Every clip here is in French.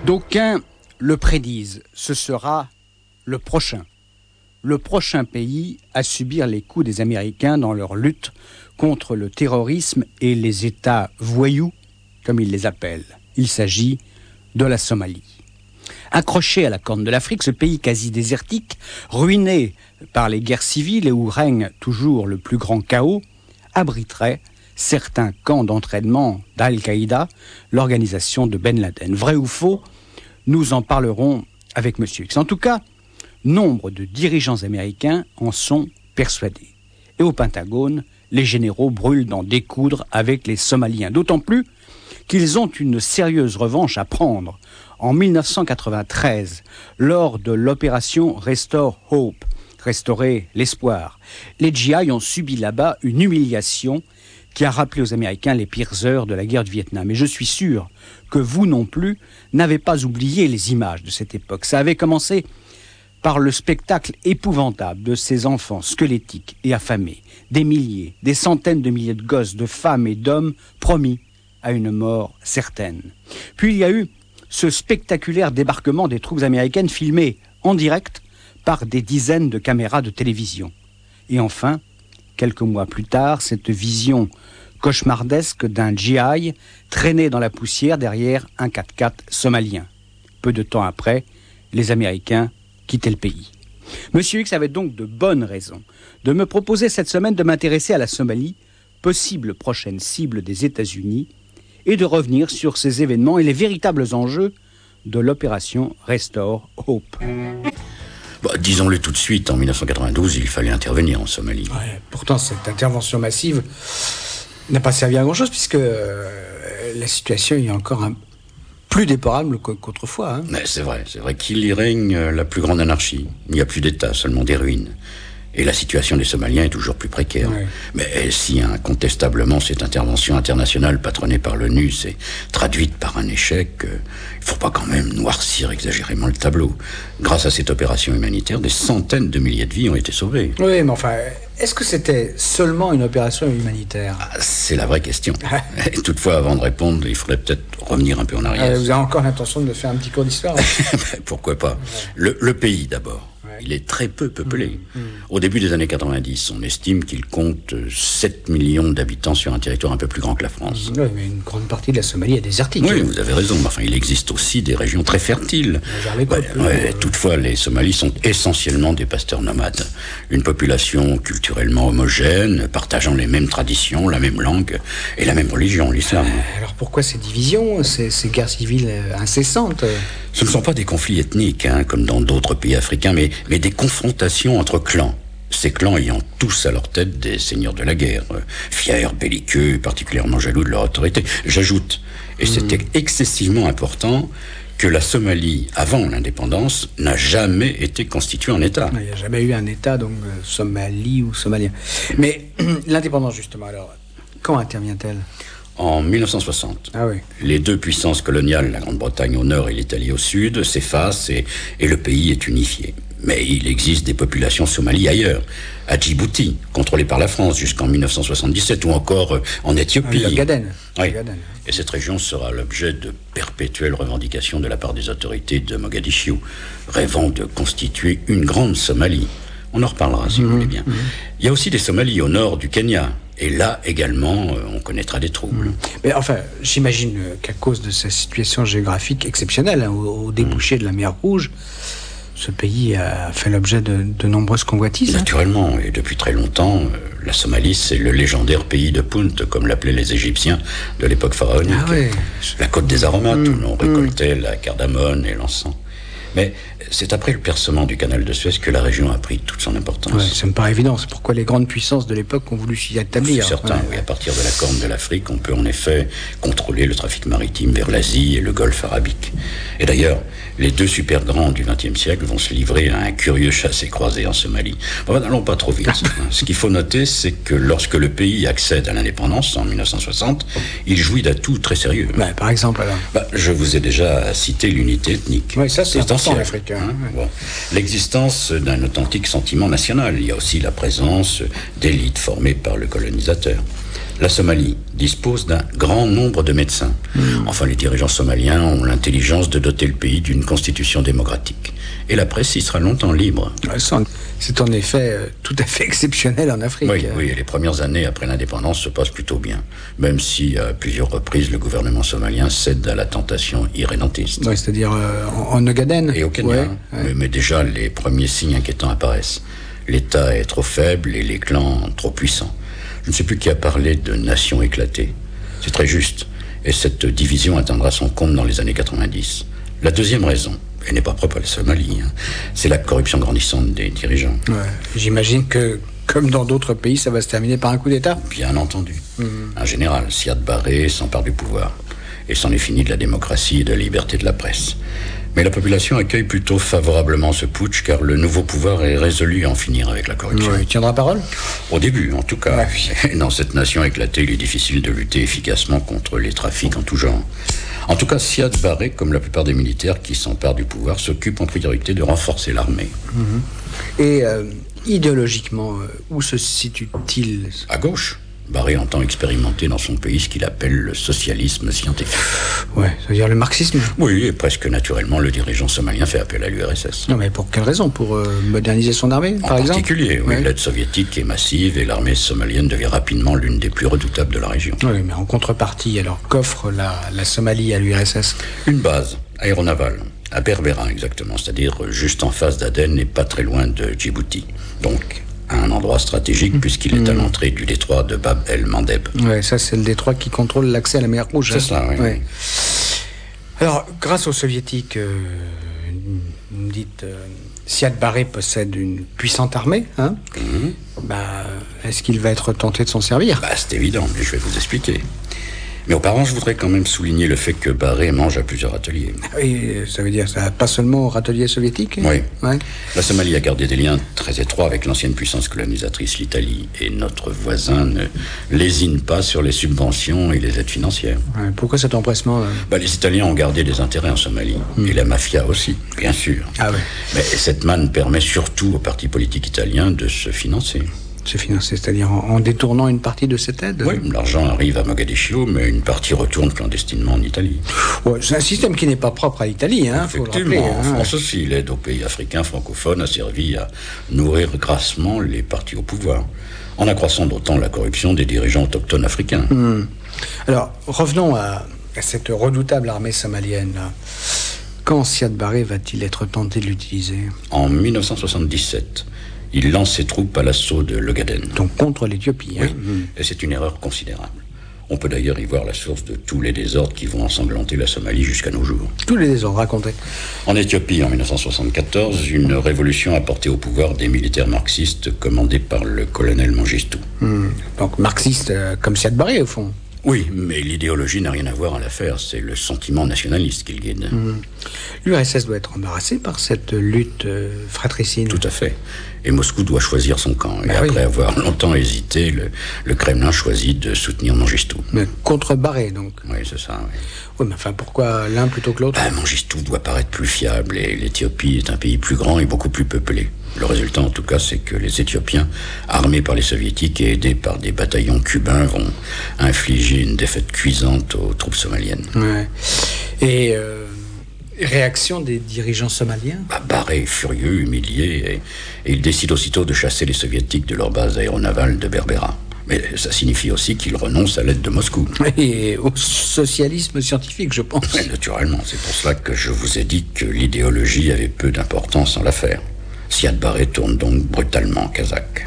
D'aucuns le prédisent, ce sera le prochain pays à subir les coups des Américains dans leur lutte contre le terrorisme et les États voyous, comme ils les appellent. Il s'agit de la Somalie. Accroché à la corne de l'Afrique, ce pays quasi désertique, ruiné par les guerres civiles et où règne toujours le plus grand chaos, abriterait certains camps d'entraînement d'Al-Qaïda, l'organisation de Ben Laden. Vrai ou faux, nous en parlerons avec M. X. En tout cas, nombre de dirigeants américains en sont persuadés. Et au Pentagone, les généraux brûlent d'en découdre avec les Somaliens. D'autant plus qu'ils ont une sérieuse revanche à prendre. En 1993, lors de l'opération Restore Hope, restaurer l'espoir, les GI ont subi là-bas une humiliation qui a rappelé aux Américains les pires heures de la guerre du Vietnam. Et je suis sûr que vous non plus n'avez pas oublié les images de cette époque. Ça avait commencé par le spectacle épouvantable de ces enfants squelettiques et affamés, des milliers, des centaines de milliers de gosses, de femmes et d'hommes promis à une mort certaine. Puis il y a eu ce spectaculaire débarquement des troupes américaines filmées en direct par des dizaines de caméras de télévision. Et enfin, quelques mois plus tard, cette vision cauchemardesque d'un GI traîné dans la poussière derrière un 4x4 somalien. Peu de temps après, les Américains quittaient le pays. Monsieur X avait donc de bonnes raisons de me proposer cette semaine de m'intéresser à la Somalie, possible prochaine cible des États-Unis, et de revenir sur ces événements et les véritables enjeux de l'opération Restore Hope. Disons-le tout de suite, en 1992, il fallait intervenir en Somalie. Ouais, pourtant, cette intervention massive n'a pas servi à grand-chose, puisque la situation est encore plus déplorable qu'autrefois. Mais c'est vrai qu'il y règne la plus grande anarchie. Il n'y a plus d'État, seulement des ruines. Et la situation des Somaliens est toujours plus précaire. Ouais. Mais si incontestablement cette intervention internationale patronnée par l'ONU s'est traduite par un échec, il ne faut pas quand même noircir exagérément le tableau. Grâce à cette opération humanitaire, des centaines de milliers de vies ont été sauvées. Oui, mais enfin, est-ce que c'était seulement une opération humanitaire ? C'est la vraie question. Et toutefois, avant de répondre, il faudrait peut-être revenir un peu en arrière. Vous avez encore l'intention de me faire un petit cours d'histoire ? Pourquoi pas. Le pays d'abord. Il est très peu peuplé. Au début des années 90, on estime qu'il compte 7 millions d'habitants sur un territoire un peu plus grand que la France. Oui, mais une grande partie de la Somalie est désertique. Oui, vous avez raison. Mais enfin, il existe aussi des régions très fertiles. Toutefois, les Somalis sont essentiellement des pasteurs nomades. Une population culturellement homogène, partageant les mêmes traditions, la même langue et la même religion, l'islam. Alors pourquoi ces divisions, ces guerres civiles incessantes ? Ce ne sont pas des conflits ethniques, comme dans d'autres pays africains, mais des confrontations entre clans. Ces clans ayant tous à leur tête des seigneurs de la guerre, fiers, belliqueux, particulièrement jaloux de leur autorité. J'ajoute, et c'était excessivement important, que la Somalie, avant l'indépendance, n'a jamais été constituée en État. Il n'y a jamais eu un État, donc Somalie ou Somalien. Mais l'indépendance, justement, alors, quand intervient-elle ? En 1960, oui. Les deux puissances coloniales, la Grande-Bretagne au nord et l'Italie au sud, s'effacent et le pays est unifié. Mais il existe des populations somalies ailleurs, à Djibouti, contrôlée par la France jusqu'en 1977, ou encore en Éthiopie. L'Ogaden. Oui. Et cette région sera l'objet de perpétuelles revendications de la part des autorités de Mogadiscio, rêvant de constituer une grande Somalie. On en reparlera si vous voulez bien. Il y a aussi des Somalies au nord du Kenya. Et là, également, on connaîtra des troubles. Mais enfin, j'imagine qu'à cause de sa situation géographique exceptionnelle, au débouché de la mer Rouge, ce pays a fait l'objet de nombreuses convoitises. Naturellement, et depuis très longtemps, la Somalie, c'est le légendaire pays de Punt, comme l'appelaient les Égyptiens de l'époque pharaonique. La côte des aromates, où l'on récoltait la cardamone et l'encens. Mais c'est après le percement du canal de Suez que la région a pris toute son importance. Ouais, ça me paraît évident. C'est pourquoi les grandes puissances de l'époque ont voulu s'y établir. C'est certain, oui. À partir de la corne de l'Afrique, on peut en effet contrôler le trafic maritime vers l'Asie et le golfe arabique. Et d'ailleurs, les deux super grands du XXe siècle vont se livrer à un curieux chassé-croisé en Somalie. N'allons pas trop vite. Ce qu'il faut noter, c'est que lorsque le pays accède à l'indépendance, en 1960, il jouit d'atouts très sérieux. Par exemple, alors je vous ai déjà cité l'unité ethnique. Oui, ça c'est important en Afrique. Bon. L'existence d'un authentique sentiment national. Il y a aussi la présence d'élites formées par le colonisateur. La Somalie dispose d'un grand nombre de médecins. Enfin, les dirigeants somaliens ont l'intelligence de doter le pays d'une constitution démocratique. Et la presse y sera longtemps libre. C'est en effet tout à fait exceptionnel en Afrique. Oui, et les premières années après l'indépendance se passent plutôt bien. Même si, à plusieurs reprises, le gouvernement somalien cède à la tentation irrédentiste. Oui, c'est-à-dire en Ogaden. Et au Kenya. Mais déjà, les premiers signes inquiétants apparaissent. L'État est trop faible et les clans trop puissants. Je ne sais plus qui a parlé de nation éclatée. C'est très juste. Et cette division atteindra son comble dans les années 90. La deuxième raison, elle n'est pas propre à la Somalie, c'est la corruption grandissante des dirigeants. Ouais. J'imagine que, comme dans d'autres pays, ça va se terminer par un coup d'État. Bien entendu. Un général, Siad Barre, s'empare du pouvoir. Et c'en est fini de la démocratie et de la liberté de la presse. Mais la population accueille plutôt favorablement ce putsch, car le nouveau pouvoir est résolu à en finir avec la corruption. Il tiendra parole ? Au début, en tout cas. Et dans cette nation éclatée, il est difficile de lutter efficacement contre les trafics en tout genre. En tout cas, Siad Barre, comme la plupart des militaires qui s'emparent du pouvoir, s'occupe en priorité de renforcer l'armée. Et idéologiquement, où se situe-t-il ? À gauche. Barre entend expérimenter dans son pays ce qu'il appelle le socialisme scientifique. Ouais, ça veut dire le marxisme ? Oui, et presque naturellement, le dirigeant somalien fait appel à l'URSS. Non, mais pour quelle raison ? Pour moderniser son armée, par exemple ? En particulier, oui. L'aide soviétique est massive et l'armée somalienne devient rapidement l'une des plus redoutables de la région. Oui, mais en contrepartie, alors qu'offre la Somalie à l'URSS ? Une base aéronavale, à Berbera exactement, c'est-à-dire juste en face d'Aden et pas très loin de Djibouti. Donc, à un endroit stratégique puisqu'il est à l'entrée du détroit de Bab el-Mandeb. Oui, ça c'est le détroit qui contrôle l'accès à la mer Rouge. C'est ça, oui. Ouais. Alors, grâce aux soviétiques, vous me dites, Siad Barre possède une puissante armée, hein ? Est-ce qu'il va être tenté de s'en servir ? C'est évident, mais je vais vous expliquer. Mais auparavant, je voudrais quand même souligner le fait que Barre mange à plusieurs ateliers. Oui, ça veut dire ça, pas seulement au râtelier soviétique ? Oui. Ouais. La Somalie a gardé des liens très étroits avec l'ancienne puissance colonisatrice, l'Italie. Et notre voisin ne lésine pas sur les subventions et les aides financières. Ouais, pourquoi cet empressement ? Les Italiens ont gardé des intérêts en Somalie. Et la mafia aussi, bien sûr. Ah ouais. Mais cette manne permet surtout aux partis politiques italiens de se financer. Se financer, c'est-à-dire en détournant une partie de cette aide ? Oui, l'argent arrive à Mogadiscio, mais une partie retourne clandestinement en Italie. Ouais, c'est un système qui n'est pas propre à l'Italie, faut le rappeler. En France aussi, l'aide aux pays africains francophones a servi à nourrir grassement les partis au pouvoir, en accroissant d'autant la corruption des dirigeants autochtones africains. Alors, revenons à cette redoutable armée somalienne. Quand Siad Barre va-t-il être tenté de l'utiliser ? En 1977. Il lance ses troupes à l'assaut de l'Ogaden. Donc contre l'Éthiopie. Oui, et c'est une erreur considérable. On peut d'ailleurs y voir la source de tous les désordres qui vont ensanglanter la Somalie jusqu'à nos jours. Tous les désordres, racontez. En Éthiopie, en 1974, une révolution a porté au pouvoir des militaires marxistes commandés par le colonel Mengistu. Donc marxiste comme Siad Barre, au fond. Oui, mais l'idéologie n'a rien à voir à l'affaire, c'est le sentiment nationaliste qui le guide. L'URSS doit être embarrassée par cette lutte fratricide. Tout à fait. Et Moscou doit choisir son camp. Et après avoir longtemps hésité, le Kremlin choisit de soutenir Mengistu. Mais contre Barre, donc. Oui, c'est ça, oui. Oui, mais enfin, pourquoi l'un plutôt que l'autre ? Mengistu doit paraître plus fiable, et l'Éthiopie est un pays plus grand et beaucoup plus peuplé. Le résultat, en tout cas, c'est que les Éthiopiens, armés par les Soviétiques et aidés par des bataillons cubains, vont infliger une défaite cuisante aux troupes somaliennes. Ouais. Et réaction des dirigeants somaliens ? Barre est furieux, humilié, et il décide aussitôt de chasser les Soviétiques de leur base aéronavale de Berbera. Mais ça signifie aussi qu'il renonce à l'aide de Moscou. Et au socialisme scientifique, je pense. Oui, naturellement. C'est pour cela que je vous ai dit que l'idéologie avait peu d'importance en l'affaire. Siad Barre tourne donc brutalement kazakh.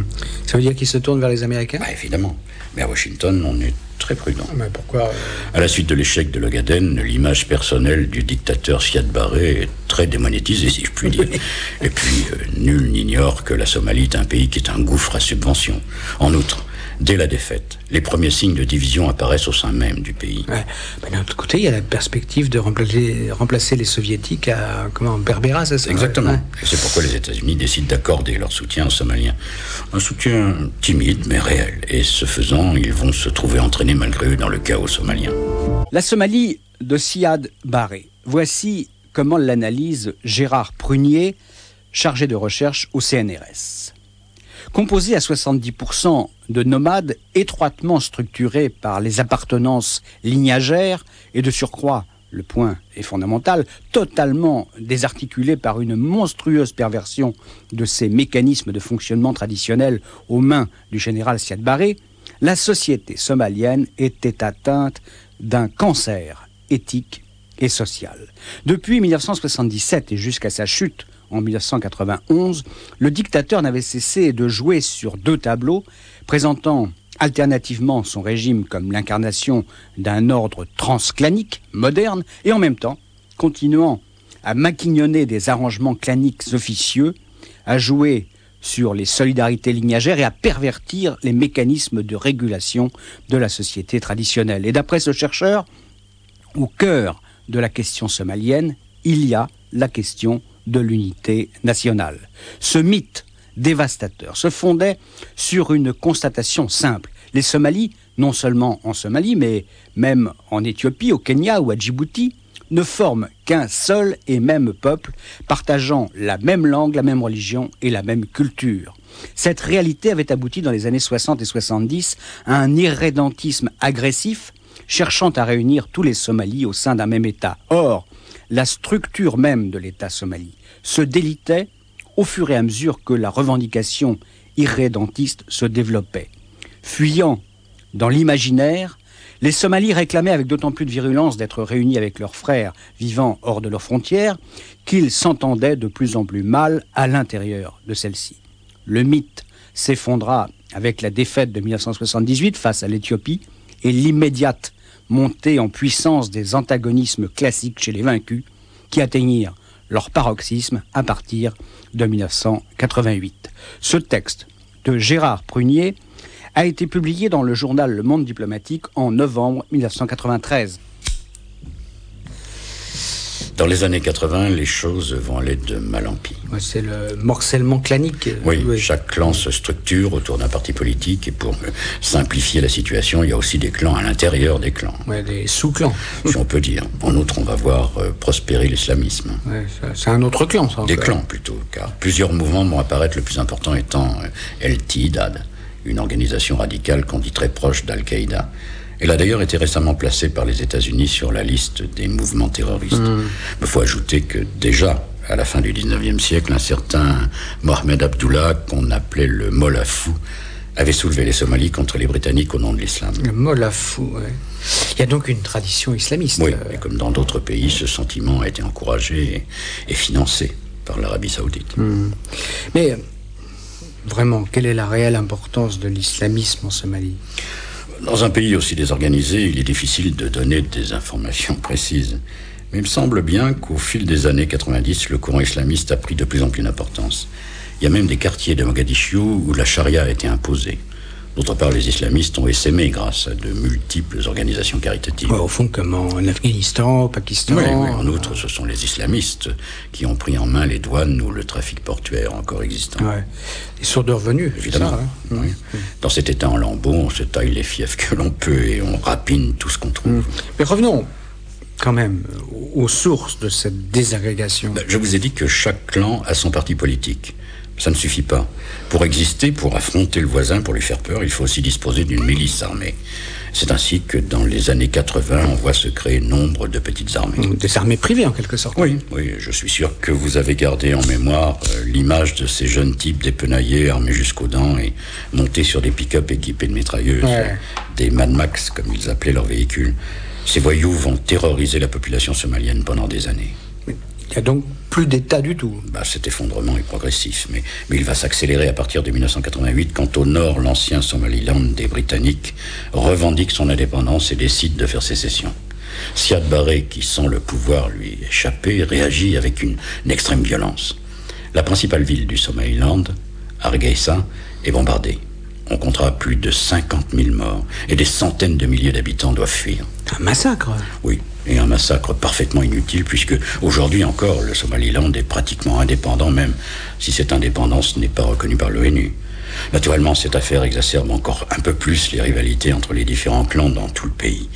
Ça veut dire qu'il se tourne vers les Américains ? Évidemment. Mais à Washington, on est très prudent. Mais pourquoi À la suite de l'échec de l'Ogaden, l'image personnelle du dictateur Siad Barre est très démonétisée, si je puis dire. Et puis, nul n'ignore que la Somalie est un pays qui est un gouffre à subventions. En outre, dès la défaite, les premiers signes de division apparaissent au sein même du pays. Ouais. D'un autre côté, il y a la perspective de remplacer les Soviétiques à Berbera, c'est ça ? Exactement. Ouais. Et c'est pourquoi les États-Unis décident d'accorder leur soutien aux Somaliens. Un soutien timide, mais réel. Et ce faisant, ils vont se trouver entraînés malgré eux dans le chaos somalien. La Somalie de Siad Barre. Voici comment l'analyse Gérard Prunier, chargé de recherche au CNRS. Composé à 70% de nomades étroitement structurés par les appartenances lignagères et de surcroît, le point est fondamental, totalement désarticulés par une monstrueuse perversion de ces mécanismes de fonctionnement traditionnels aux mains du général Siad Barre, la société somalienne était atteinte d'un cancer éthique et social. Depuis 1977 et jusqu'à sa chute en 1991, le dictateur n'avait cessé de jouer sur deux tableaux, présentant alternativement son régime comme l'incarnation d'un ordre transclanique moderne et en même temps continuant à maquignonner des arrangements claniques officieux, à jouer sur les solidarités lignagères et à pervertir les mécanismes de régulation de la société traditionnelle. Et d'après ce chercheur, au cœur de la question somalienne, il y a la question de l'unité nationale. Ce mythe dévastateur se fondait sur une constatation simple. Les Somalis, non seulement en Somalie, mais même en Éthiopie, au Kenya ou à Djibouti, ne forment qu'un seul et même peuple, partageant la même langue, la même religion et la même culture. Cette réalité avait abouti dans les années 60 et 70 à un irrédentisme agressif, cherchant à réunir tous les Somalis au sein d'un même État. Or, la structure même de l'État somali se délitait au fur et à mesure que la revendication irrédentiste se développait. Fuyant dans l'imaginaire, les Somalis réclamaient avec d'autant plus de virulence d'être réunis avec leurs frères vivant hors de leurs frontières qu'ils s'entendaient de plus en plus mal à l'intérieur de celle-ci. Le mythe s'effondra avec la défaite de 1978 face à l'Éthiopie et l'immédiate montée en puissance des antagonismes classiques chez les vaincus qui atteignirent leur paroxysme à partir de 1988. Ce texte de Gérard Prunier a été publié dans le journal Le Monde diplomatique en novembre 1993. Dans les années 80, les choses vont aller de mal en pis. Ouais, c'est le morcellement clanique. Oui, chaque clan se structure autour d'un parti politique et pour simplifier la situation, il y a aussi des clans à l'intérieur des clans. Ouais, des sous-clans. Si on peut dire. En outre, on va voir prospérer l'islamisme. Ouais, c'est un autre clan, ça. Des clans plutôt, car plusieurs mouvements vont apparaître, le plus important étant El-Tihad, une organisation radicale qu'on dit très proche d'Al-Qaïda. Elle a d'ailleurs été récemment placée par les États-Unis sur la liste des mouvements terroristes. Il faut ajouter que déjà, à la fin du 19e siècle, un certain Mohamed Abdullah, qu'on appelait le Mollah Fou, avait soulevé les Somalis contre les Britanniques au nom de l'islam. Le Mollah Fou, oui. Il y a donc une tradition islamiste. Oui, et comme dans d'autres pays, ce sentiment a été encouragé et financé par l'Arabie Saoudite. Mais vraiment, quelle est la réelle importance de l'islamisme en Somalie ? Dans un pays aussi désorganisé, il est difficile de donner des informations précises. Mais il me semble bien qu'au fil des années 90, le courant islamiste a pris de plus en plus d'importance. Il y a même des quartiers de Mogadiscio où la charia a été imposée. D'autre part, les islamistes ont essaimé grâce à de multiples organisations caritatives. Ouais, au fond, comme en Afghanistan, au Pakistan... Oui, en outre, ce sont les islamistes qui ont pris en main les douanes ou le trafic portuaire encore existant. Ouais. Les sourds de revenus, évidemment. Ça, hein. Oui. Dans cet état en lambeaux, on se taille les fiefs que l'on peut et on rapine tout ce qu'on trouve. Mais revenons quand même aux sources de cette désagrégation. Je vous ai dit que chaque clan a son parti politique. Ça ne suffit pas. Pour exister, pour affronter le voisin, pour lui faire peur, il faut aussi disposer d'une milice armée. C'est ainsi que dans les années 80, on voit se créer nombre de petites armées. Des armées privées, en quelque sorte. Oui, je suis sûr que vous avez gardé en mémoire l'image de ces jeunes types dépenaillés, armés jusqu'aux dents et montés sur des pick-up équipés de mitrailleuses, des Mad Max, comme ils appelaient leurs véhicules. Ces voyous vont terroriser la population somalienne pendant des années. Il n'y a donc plus d'État du tout. Cet effondrement est progressif, mais il va s'accélérer à partir de 1988, quand au nord, l'ancien Somaliland des Britanniques revendique son indépendance et décide de faire sécession. Siad Barre, qui sent le pouvoir lui échapper, réagit avec une extrême violence. La principale ville du Somaliland, Hargeisa, est bombardée. On comptera plus de 50 000 morts et des centaines de milliers d'habitants doivent fuir. Un massacre ? Oui, et un massacre parfaitement inutile puisque aujourd'hui encore le Somaliland est pratiquement indépendant, même si cette indépendance n'est pas reconnue par l'ONU. Naturellement, cette affaire exacerbe encore un peu plus les rivalités entre les différents clans dans tout le pays. Il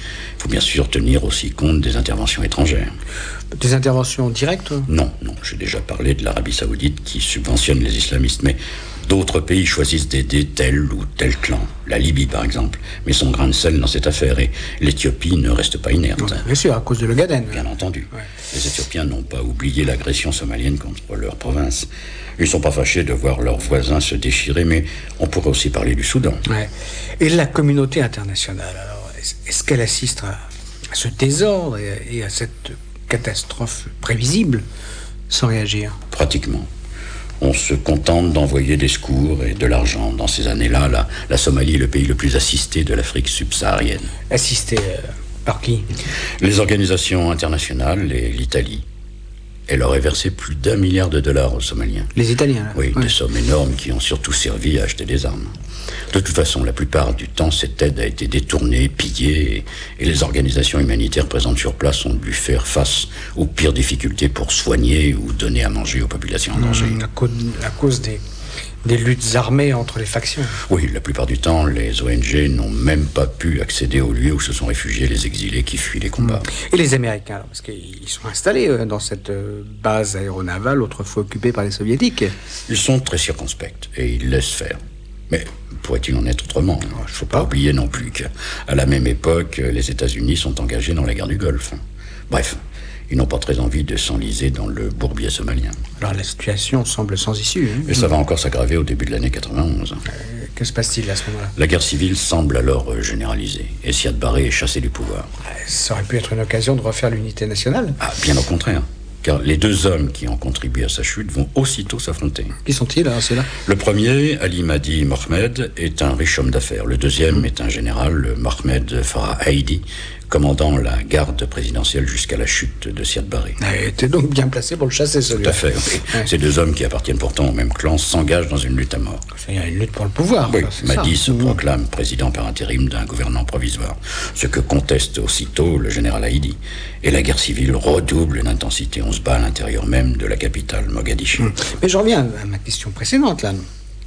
faut bien sûr tenir aussi compte des interventions étrangères. Des interventions directes? Non, j'ai déjà parlé de l'Arabie Saoudite qui subventionne les islamistes, mais d'autres pays choisissent d'aider tel ou tel clan. La Libye, par exemple, met son grain de sel dans cette affaire et l'Éthiopie ne reste pas inerte. Ouais, bien sûr, à cause de l'Ogaden. Bien entendu. Ouais. Les Éthiopiens n'ont pas oublié l'agression somalienne contre leur province. Ils ne sont pas fâchés de voir leurs voisins se déchirer, mais on pourrait aussi parler du Soudan. Ouais. Et la communauté internationale, alors, est-ce qu'elle assiste à ce désordre et à cette catastrophe prévisible sans réagir? Pratiquement. On se contente d'envoyer des secours et de l'argent. Dans ces années-là, la Somalie est le pays le plus assisté de l'Afrique subsaharienne. Assisté par qui? Les organisations internationales et l'Italie. Elle aurait versé plus d'1 milliard de dollars aux Somaliens. Les Italiens, là. Oui, ouais. Des sommes énormes qui ont surtout servi à acheter des armes. De toute façon, la plupart du temps, cette aide a été détournée, pillée, et les organisations humanitaires présentes sur place ont dû faire face aux pires difficultés pour soigner ou donner à manger aux populations en danger. À cause des luttes armées entre les factions. Oui, la plupart du temps, les ONG n'ont même pas pu accéder aux lieux où se sont réfugiés les exilés qui fuient les combats. Et les Américains, alors, parce qu'ils sont installés dans cette base aéronavale autrefois occupée par les Soviétiques. Ils sont très circonspects et ils laissent faire. Mais pourrait-il en être autrement? Il ne faut pas oublier non plus qu'à la même époque, les États-Unis sont engagés dans la guerre du Golfe. Bref, ils n'ont pas très envie de s'enliser dans le bourbier somalien. Alors la situation semble sans issue. Et ça va encore s'aggraver au début de l'année 91. Que se passe-t-il à ce moment-là? La guerre civile semble alors généralisée. Et Siad Barré est chassé du pouvoir. Ça aurait pu être une occasion de refaire l'unité nationale. Ah, bien au contraire. Car les deux hommes qui ont contribué à sa chute vont aussitôt s'affronter. Qui sont-ils, alors, c'est là? Le premier, Ali Mahdi Mohamed, est un riche homme d'affaires. Le deuxième est un général, Mohamed Farah Haïdi, commandant la garde présidentielle jusqu'à la chute de Siad Barré. Il était donc bien placé pour le chasser, celui-là. Tout à fait, oui. Ouais. Ces deux hommes qui appartiennent pourtant au même clan s'engagent dans une lutte à mort. Il y a une lutte pour le pouvoir. Oui, Mahdi se proclame président par intérim d'un gouvernement provisoire, ce que conteste aussitôt le général Haïdi. Et la guerre civile redouble d'intensité. On se bat à l'intérieur même de la capitale, Mogadiscio. Mais je reviens à ma question précédente, là.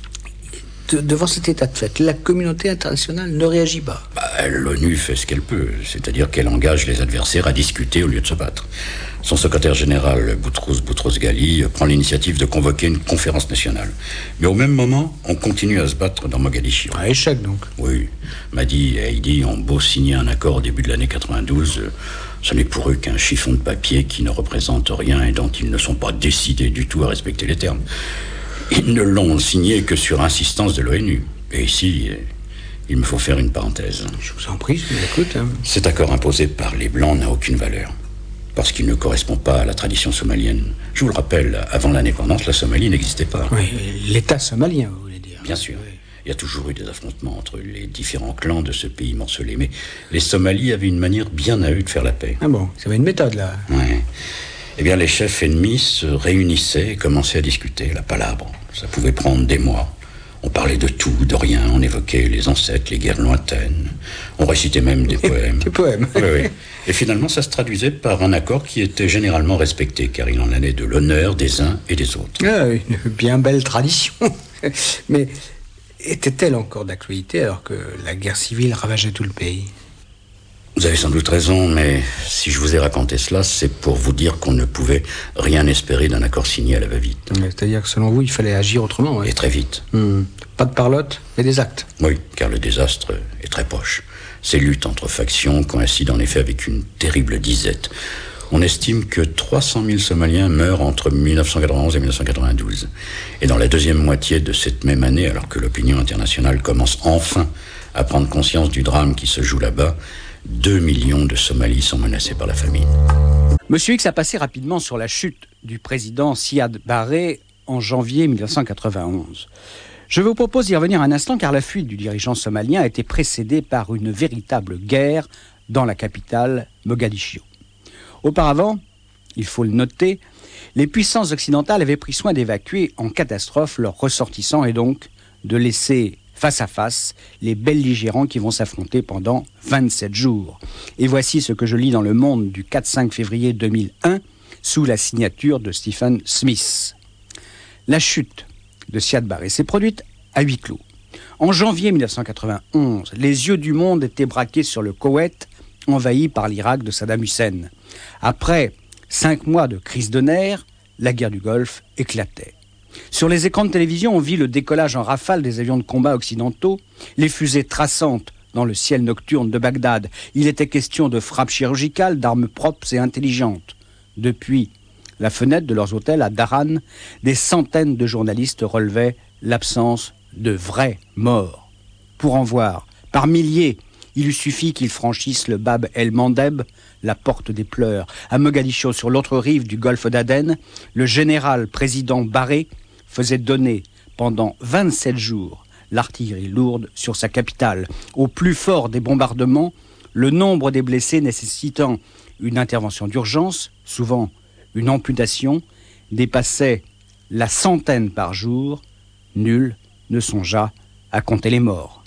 Devant cet état de fait, la communauté internationale ne réagit pas. L'ONU fait ce qu'elle peut, c'est-à-dire qu'elle engage les adversaires à discuter au lieu de se battre. Son secrétaire général, Boutros Ghali, prend l'initiative de convoquer une conférence nationale. Mais au même moment, on continue à se battre dans Mogadiscio. À échec, donc. Oui. Mahdi et Haïdi ont beau signer un accord au début de l'année 92, ce n'est pour eux qu'un chiffon de papier qui ne représente rien et dont ils ne sont pas décidés du tout à respecter les termes. Ils ne l'ont signé que sur insistance de l'ONU. Et ici, il me faut faire une parenthèse. Je vous en prie, je vous écoute. Cet accord imposé par les Blancs n'a aucune valeur, parce qu'il ne correspond pas à la tradition somalienne. Je vous le rappelle, avant l'indépendance, la Somalie n'existait pas. Oui, l'État somalien, vous voulez dire. Bien sûr. Oui. Il y a toujours eu des affrontements entre les différents clans de ce pays morcelé, mais les Somalis avaient une manière bien à eux de faire la paix. Ah bon, ça avait une méthode, là. Oui. Eh bien, les chefs ennemis se réunissaient et commençaient à discuter, la palabre. Ça pouvait prendre des mois. On parlait de tout, de rien. On évoquait les ancêtres, les guerres lointaines. On récitait même des poèmes. Des poèmes. Oui. Et finalement, ça se traduisait par un accord qui était généralement respecté, car il en allait de l'honneur des uns et des autres. Ah, une bien belle tradition. Mais était-elle encore d'actualité alors que la guerre civile ravageait tout le pays? Vous avez sans doute raison, mais si je vous ai raconté cela, c'est pour vous dire qu'on ne pouvait rien espérer d'un accord signé à la va-vite. C'est-à-dire que selon vous, il fallait agir autrement, ouais. Et très vite. Pas de parlotte, mais des actes. Oui, car le désastre est très proche. Ces luttes entre factions coïncident en effet avec une terrible disette. On estime que 300 000 Somaliens meurent entre 1991 et 1992. Et dans la deuxième moitié de cette même année, alors que l'opinion internationale commence enfin à prendre conscience du drame qui se joue là-bas, 2 millions de Somalis sont menacés par la famine. Monsieur X a passé rapidement sur la chute du président Siad Barré en janvier 1991. Je vous propose d'y revenir un instant car la fuite du dirigeant somalien a été précédée par une véritable guerre dans la capitale Mogadiscio. Auparavant, il faut le noter, les puissances occidentales avaient pris soin d'évacuer en catastrophe leurs ressortissants et donc de laisser face à face les belligérants qui vont s'affronter pendant 27 jours. Et voici ce que je lis dans Le Monde du 4-5 février 2001 sous la signature de Stephen Smith. La chute de Siad Barré s'est produite à huis clos. En janvier 1991, les yeux du monde étaient braqués sur le Koweït envahi par l'Irak de Saddam Hussein. Après 5 mois de crise de nerfs, la guerre du Golfe éclatait. Sur les écrans de télévision, on vit le décollage en rafale des avions de combat occidentaux, les fusées traçantes dans le ciel nocturne de Bagdad. Il était question de frappes chirurgicales, d'armes propres et intelligentes. Depuis la fenêtre de leurs hôtels à Daran, des centaines de journalistes relevaient l'absence de vrais morts. Pour en voir, par milliers, il eût suffi qu'ils franchissent le Bab el-Mandeb, la porte des pleurs. À Mogadiscio, sur l'autre rive du golfe d'Aden, le général président Barré faisait donner pendant 27 jours l'artillerie lourde sur sa capitale. Au plus fort des bombardements, le nombre des blessés nécessitant une intervention d'urgence, souvent une amputation, dépassait la centaine par jour. Nul ne songea à compter les morts.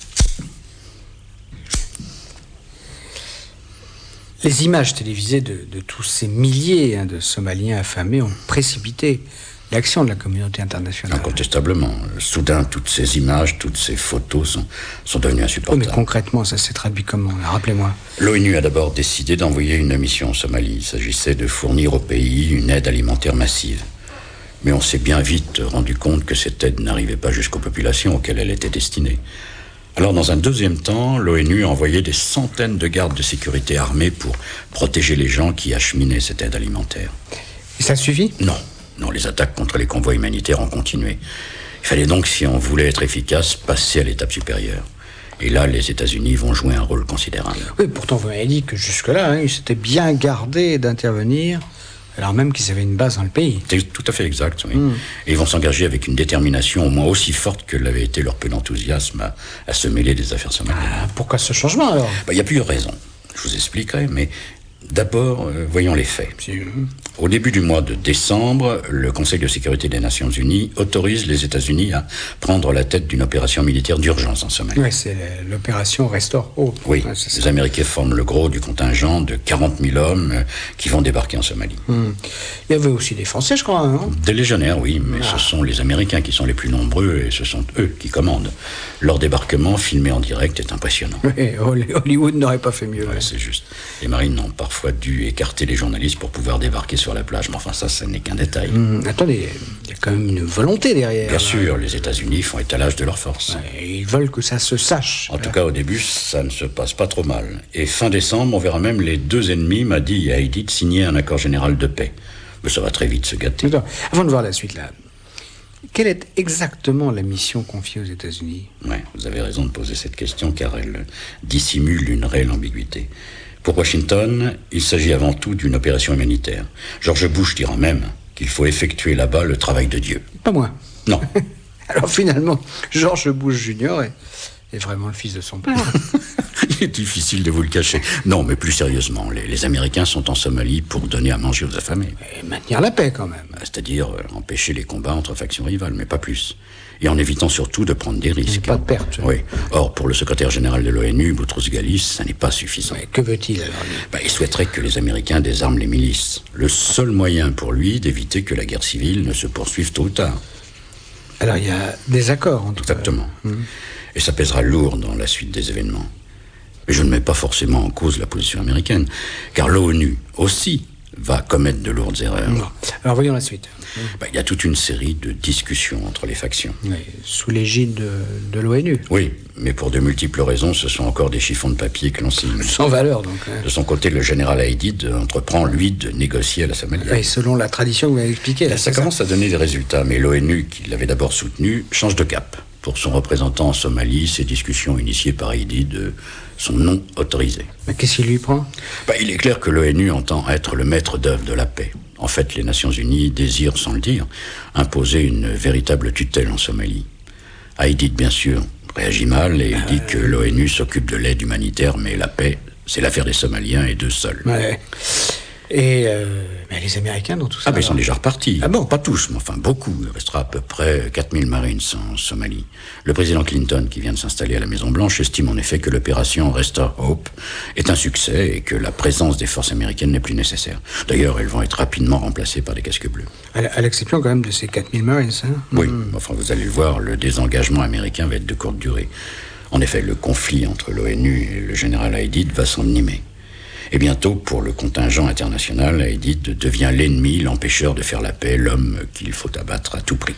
Les images télévisées de tous ces milliers de Somaliens affamés ont précipité l'action de la communauté internationale. Incontestablement. Soudain, toutes ces images, toutes ces photos sont devenues insupportables. Oui, mais concrètement, ça s'est traduit comment? Rappelez-moi. L'ONU a d'abord décidé d'envoyer une mission en Somalie. Il s'agissait de fournir au pays une aide alimentaire massive. Mais on s'est bien vite rendu compte que cette aide n'arrivait pas jusqu'aux populations auxquelles elle était destinée. Alors, dans un deuxième temps, l'ONU a envoyé des centaines de gardes de sécurité armés pour protéger les gens qui acheminaient cette aide alimentaire. Et ça suffit? Non, les attaques contre les convois humanitaires ont continué. Il fallait donc, si on voulait être efficace, passer à l'étape supérieure. Et là, les États-Unis vont jouer un rôle considérable. Oui, pourtant, vous m'avez dit que jusque-là, ils s'étaient bien gardés d'intervenir, alors même qu'ils avaient une base dans le pays. C'est tout à fait exact, oui. Et ils vont s'engager avec une détermination au moins aussi forte que l'avait été leur peu d'enthousiasme à se mêler des affaires somaliennes. Pourquoi ce changement, alors? Il y a plusieurs raisons. Je vous expliquerai, mais d'abord, voyons les faits. Au début du mois de décembre, le Conseil de sécurité des Nations Unies autorise les États-Unis à prendre la tête d'une opération militaire d'urgence en Somalie. Oui, c'est l'opération Restore Hope. Oui, les Américains forment le gros du contingent de 40 000 hommes qui vont débarquer en Somalie. Il y avait aussi des Français, je crois, non? Des légionnaires, oui, mais ce sont les Américains qui sont les plus nombreux et ce sont eux qui commandent. Leur débarquement, filmé en direct, est impressionnant. Oui, Hollywood n'aurait pas fait mieux. Ouais, c'est juste. Les marines ont parfois dû écarter les journalistes pour pouvoir débarquer sur la plage. Mais enfin, ça n'est qu'un détail. Attendez, il y a quand même une volonté derrière. Bien sûr, les États-Unis font étalage de leurs forces. Et ils veulent que ça se sache. En tout cas, au début, ça ne se passe pas trop mal. Et fin décembre, on verra même les deux ennemis, Mahdi et Haïdid, signer un accord général de paix. Mais ça va très vite se gâter. Attends, avant de voir la suite, là, quelle est exactement la mission confiée aux États-Unis? Oui, vous avez raison de poser cette question, car elle dissimule une réelle ambiguïté. Pour Washington, il s'agit avant tout d'une opération humanitaire. George Bush dira même qu'il faut effectuer là-bas le travail de Dieu. Pas moi. Non. Alors finalement, George Bush Jr. est vraiment le fils de son père. Il est difficile de vous le cacher. Non, mais plus sérieusement, les Américains sont en Somalie pour donner à manger aux affamés. Et maintenir la paix, quand même. C'est-à-dire empêcher les combats entre factions rivales, mais pas plus. Et en évitant surtout de prendre des risques. Pas de pertes. Oui. Or, pour le secrétaire général de l'ONU, Boutros-Ghali, ça n'est pas suffisant. Mais que veut-il alors? Il souhaiterait que les Américains désarment les milices. Le seul moyen pour lui d'éviter que la guerre civile ne se poursuive tôt ou tard. Alors il y a des accords entre... Exactement. Et ça pèsera lourd dans la suite des événements. Mais je ne mets pas forcément en cause la position américaine, car l'ONU aussi va commettre de lourdes erreurs. Non. Alors voyons la suite. Il y a toute une série de discussions entre les factions. Oui, sous l'égide de l'ONU. Oui, mais pour de multiples raisons, ce sont encore des chiffons de papier que l'on signe. Sans valeur, donc. De son côté, le général Haïdid entreprend, lui, de négocier à la Somalie. Et selon la tradition que vous avez expliquée. Ça commence à donner des résultats, mais l'ONU, qui l'avait d'abord soutenu, change de cap. Pour son représentant en Somalie, ces discussions initiées par Haïdid sont non autorisées. Mais qu'est-ce qu'il lui prend? Il est clair que l'ONU entend être le maître d'œuvre de la paix. En fait, les Nations Unies désirent, sans le dire, imposer une véritable tutelle en Somalie. Haïdid, bien sûr, réagit mal et dit que l'ONU s'occupe de l'aide humanitaire, mais la paix, c'est l'affaire des Somaliens et d'eux seuls. Ouais. Et mais les Américains dans tout ça? Ils sont déjà repartis. Ah bon? Pas tous, mais enfin beaucoup. Il restera à peu près 4000 Marines en Somalie. Le président Clinton, qui vient de s'installer à la Maison-Blanche, estime en effet que l'opération Restore Hope est un succès et que la présence des forces américaines n'est plus nécessaire. D'ailleurs, elles vont être rapidement remplacées par des casques bleus. À l'exception quand même de ces 4000 Marines, hein? Oui, enfin vous allez le voir, le désengagement américain va être de courte durée. En effet, le conflit entre l'ONU et le général Haïdid va s'envenimer. Et bientôt, pour le contingent international, Aidid devient l'ennemi, l'empêcheur de faire la paix, l'homme qu'il faut abattre à tout prix.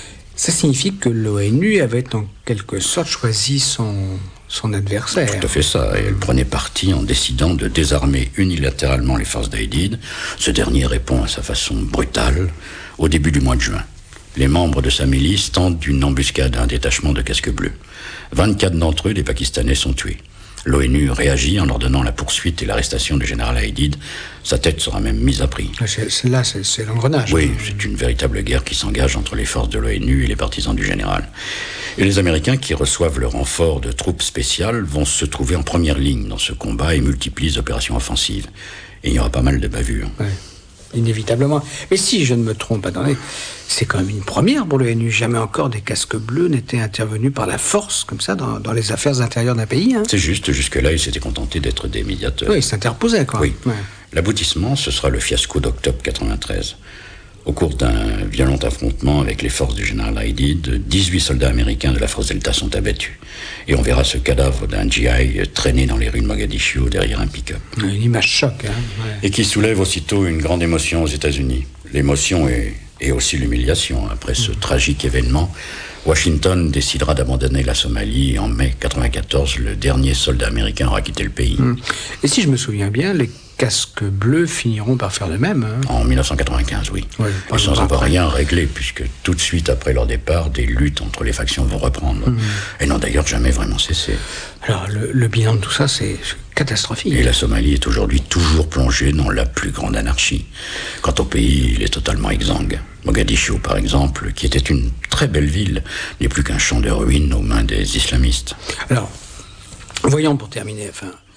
Ça signifie que l'ONU avait en quelque sorte choisi son adversaire. Tout à fait ça, et elle prenait parti en décidant de désarmer unilatéralement les forces d'Aidid. Ce dernier répond à sa façon brutale au début du mois de juin. Les membres de sa milice tentent une embuscade à un détachement de casques bleus. 24 d'entre eux, des Pakistanais, sont tués. L'ONU réagit en ordonnant la poursuite et l'arrestation du général Aidid. Sa tête sera même mise à prix. C'est l'engrenage. Oui, c'est une véritable guerre qui s'engage entre les forces de l'ONU et les partisans du général. Et les Américains, qui reçoivent le renfort de troupes spéciales, vont se trouver en première ligne dans ce combat et multiplient les opérations offensives. Et il y aura pas mal de bavures. Ouais. Inévitablement. Mais si je ne me trompe, attendez, c'est quand même une première pour l'ONU. Jamais encore des casques bleus n'étaient intervenus par la force, comme ça, dans les affaires intérieures d'un pays. Hein. C'est juste, jusque-là, ils s'étaient contentés d'être des médiateurs. Oui, ils s'interposaient, quoi. Oui. Ouais. L'aboutissement, ce sera le fiasco d'octobre 93. Au cours d'un violent affrontement avec les forces du général Aidid, 18 soldats américains de la force Delta sont abattus. Et on verra ce cadavre d'un GI traîner dans les rues de Mogadiscio derrière un pick-up. Une image choc, hein. Ouais. Et qui soulève aussitôt une grande émotion aux États-Unis. L'émotion et aussi l'humiliation. Après ce tragique événement, Washington décidera d'abandonner la Somalie et en mai 1994, le dernier soldat américain aura quitté le pays. Et si je me souviens bien, les casques bleus finiront par faire de même. Hein. En 1995, oui. Ouais, et sans avoir rien réglé, puisque tout de suite après leur départ, des luttes entre les factions vont reprendre. Elles n'ont d'ailleurs jamais vraiment cessé. Alors, le bilan de tout ça, c'est catastrophique. Et la Somalie est aujourd'hui toujours plongée dans la plus grande anarchie. Quant au pays, il est totalement exsangue. Mogadiscio, par exemple, qui était une très belle ville, n'est plus qu'un champ de ruines aux mains des islamistes. Alors, voyons pour terminer,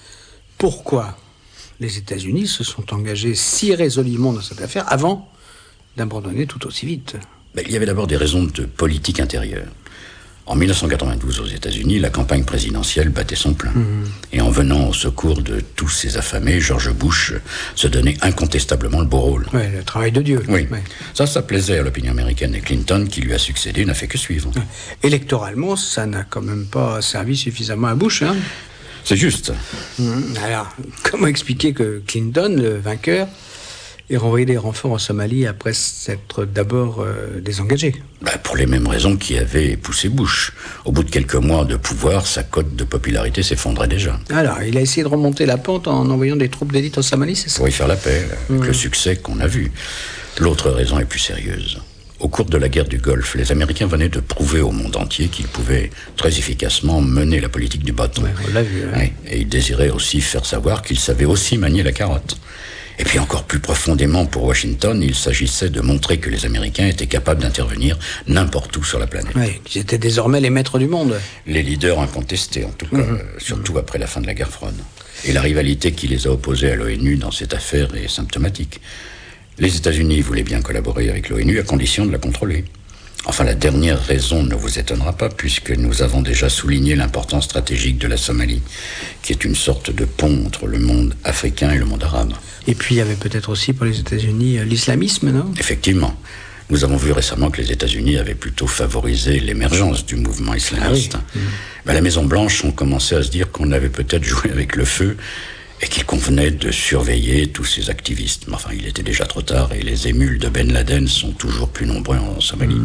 pourquoi les États-Unis se sont engagés si résolument dans cette affaire avant d'abandonner tout aussi vite? Il y avait d'abord des raisons de politique intérieure. En 1992, aux États-Unis, la campagne présidentielle battait son plein. Et en venant au secours de tous ces affamés, George Bush se donnait incontestablement le beau rôle. Oui, le travail de Dieu. Oui. Ouais. Ça plaisait à l'opinion américaine. Et Clinton, qui lui a succédé, n'a fait que suivre. Ouais. Électoralement, ça n'a quand même pas servi suffisamment à Bush, hein. C'est juste. Alors, comment expliquer que Clinton, le vainqueur, ait renvoyé des renforts en Somalie après s'être d'abord désengagé? Pour les mêmes raisons qui avaient poussé Bush. Au bout de quelques mois de pouvoir, sa cote de popularité s'effondrait déjà. Alors, il a essayé de remonter la pente en envoyant des troupes d'élite en Somalie, c'est ça? Pour y faire la paix, avec le succès qu'on a vu. L'autre raison est plus sérieuse. Au cours de la guerre du Golfe, les Américains venaient de prouver au monde entier qu'ils pouvaient très efficacement mener la politique du bâton. Ouais, on l'a vu. Hein. Ouais, et ils désiraient aussi faire savoir qu'ils savaient aussi manier la carotte. Et puis encore plus profondément pour Washington, il s'agissait de montrer que les Américains étaient capables d'intervenir n'importe où sur la planète. Ouais, qu'ils étaient désormais les maîtres du monde. Les leaders incontestés, en tout cas, surtout après la fin de la guerre froide. Et la rivalité qui les a opposés à l'ONU dans cette affaire est symptomatique. Les États-Unis voulaient bien collaborer avec l'ONU à condition de la contrôler. Enfin, la dernière raison ne vous étonnera pas, puisque nous avons déjà souligné l'importance stratégique de la Somalie, qui est une sorte de pont entre le monde africain et le monde arabe. Et puis, il y avait peut-être aussi pour les États-Unis l'islamisme, non? Effectivement. Nous avons vu récemment que les États-Unis avaient plutôt favorisé l'émergence du mouvement islamiste. Ah oui. La Maison-Blanche, on commençait à se dire qu'on avait peut-être joué avec le feu et qu'il convenait de surveiller tous ces activistes. Mais enfin, il était déjà trop tard et les émules de Ben Laden sont toujours plus nombreux en Somalie.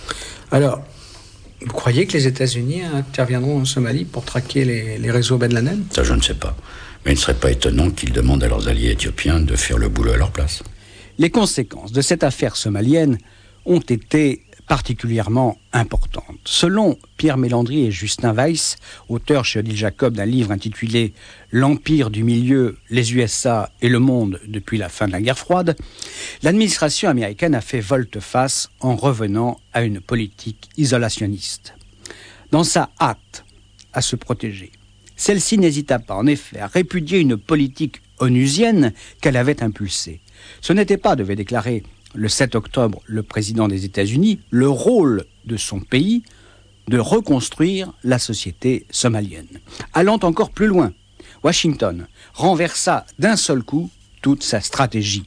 Alors, vous croyez que les États-Unis interviendront en Somalie pour traquer les réseaux Ben Laden? Ça, je ne sais pas. Mais il ne serait pas étonnant qu'ils demandent à leurs alliés éthiopiens de faire le boulot à leur place. Les conséquences de cette affaire somalienne ont été particulièrement importantes. Selon Pierre Mélandry et Justin Weiss, auteurs chez Odile Jacob d'un livre intitulé « L'Empire du Milieu, les USA et le monde depuis la fin de la guerre froide », l'administration américaine a fait volte-face en revenant à une politique isolationniste. Dans sa hâte à se protéger, celle-ci n'hésita pas en effet à répudier une politique onusienne qu'elle avait impulsée. Ce n'était pas, devait déclarer le 7 octobre le président des États-Unis, le rôle de son pays de reconstruire la société somalienne. Allant encore plus loin, Washington renversa d'un seul coup toute sa stratégie.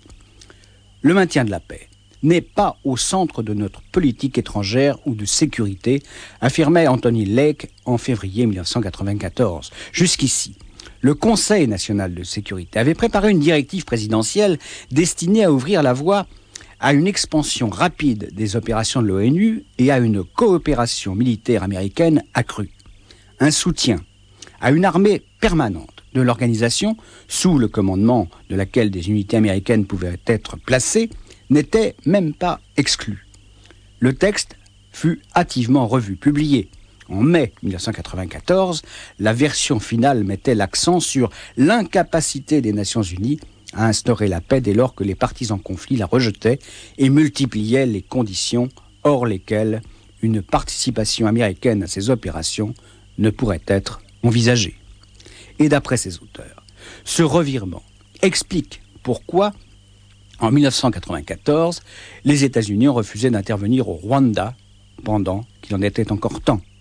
Le maintien de la paix n'est pas au centre de notre politique étrangère ou de sécurité, affirmait Anthony Lake en février 1994. Jusqu'ici, le Conseil national de sécurité avait préparé une directive présidentielle destinée à ouvrir la voie à une expansion rapide des opérations de l'ONU et à une coopération militaire américaine accrue. Un soutien à une armée permanente de l'organisation, sous le commandement de laquelle des unités américaines pouvaient être placées, n'était même pas exclu. Le texte fut hâtivement revu, publié. En mai 1994, la version finale mettait l'accent sur l'incapacité des Nations Unies à instaurer la paix dès lors que les parties en conflit la rejetaient et multipliait les conditions hors lesquelles une participation américaine à ces opérations ne pourrait être envisagée. Et d'après ses auteurs, ce revirement explique pourquoi, en 1994, les États-Unis ont refusé d'intervenir au Rwanda pendant qu'il en était encore temps.